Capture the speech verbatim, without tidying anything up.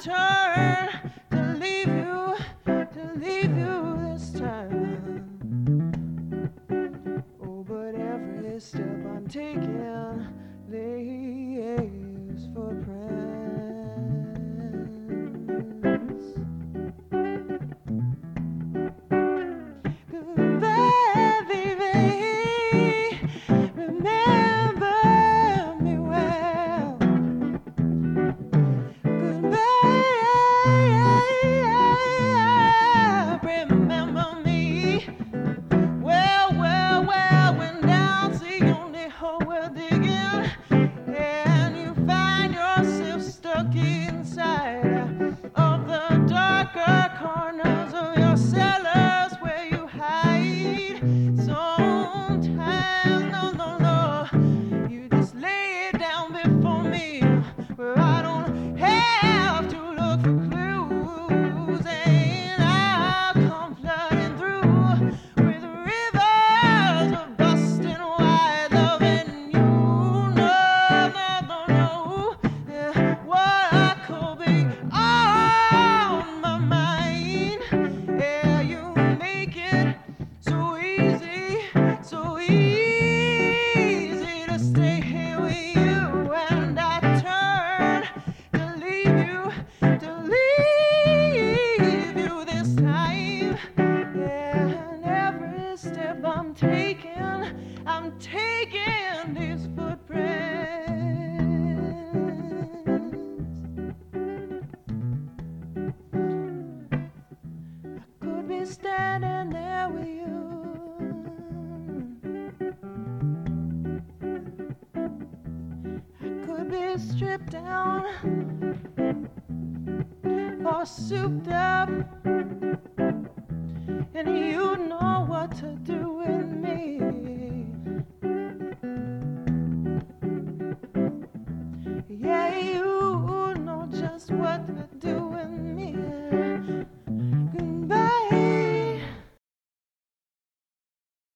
turn to leave you, to leave you this time. Oh, but every step I'm taking leaves footprints. Goodbye, baby. Remember me well. Goodbye, remember me. Well, well, well, when down's the only hole we're digging, and you find yourself stuck inside of the darker corners of your cellars where you hide. Sometimes, no, no, no, you just lay it down before me, where I don't have to look for clues, and I'll come flooding through with rivers of busting wide loving you. No, no, no, no, yeah, what I could be on my mind. Yeah, you make it so easy, so easy to stay here with you, and I turn to leave you, to leave you this time. Yeah, and every step I'm taking, I'm taking these footprints. I could be standing there with you. I could be stripped down or souped up, and you know what to do.